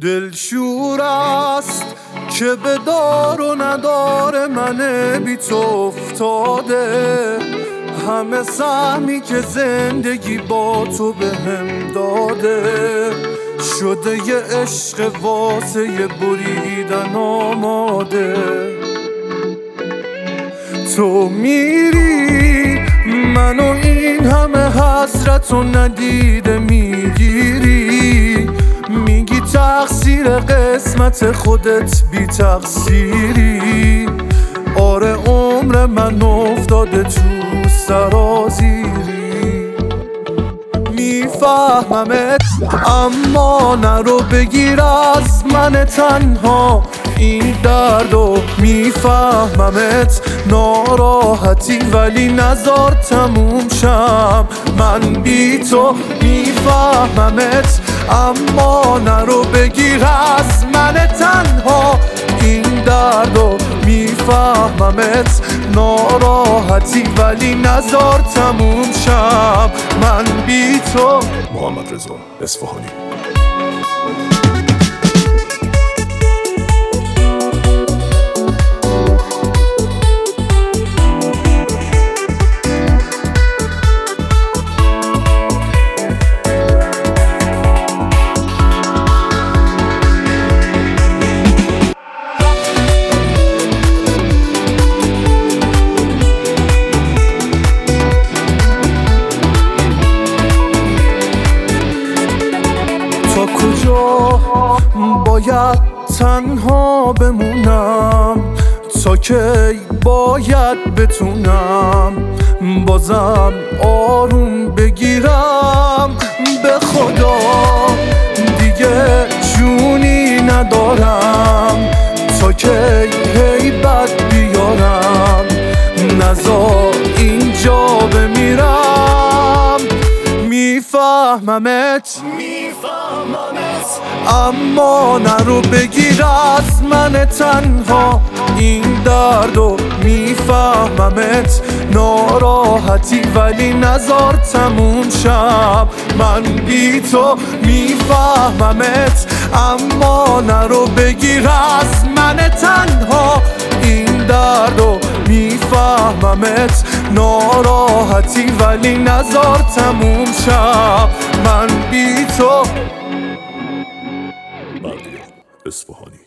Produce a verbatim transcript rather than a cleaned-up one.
دلشور است که به دار و ندار من بی تو افتاده، همه سهمی که زندگی با تو به هم داده شده یه عشق واسه یه بریدن آماده. تو میری منو این همه حسرت و ندیده میگیری، میگی تقصیر قسمت خودت بی تقصیری. آره عمر من افتاده تو سرازیری. میفهممت اما نرو بگیر از من تنها این دردو. میفهممت ناراحتی ولی نزار تموم شم من بی تو. میفهممت اما نرو بگیر از من تنها این دردو. میفهممت ناراحتی ولی نزار تموم شم من بی تو. محمد رضا اصفهانی. کجا باید تنها بمونم تا کی باید بتونم بازم آروم بگیرم؟ به خدا دیگه جونی ندارم تا کی هیبت بیارم. نزار اینجا بمیرم. میفهممت اما نرو بگیر از من تنها این دردو. میفهممت ناراحتی ولی نزار تموم شم من بی تو. میفهممت اما نرو بگیر از من تنها این دردو. میفهممت ناراحتی ولی نزار تموم شم من بی تو. بردیا اصفهانی.